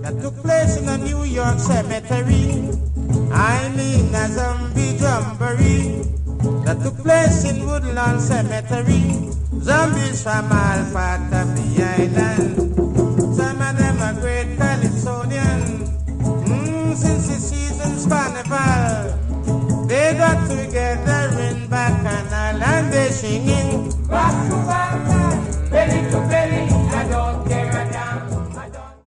that took place in a New York cemetery. I mean a zombie jamboree that took place in Woodland Cemetery. Zombies from all parts of the island. Some of them are great Calypsonian. Since the season's carnival, they got together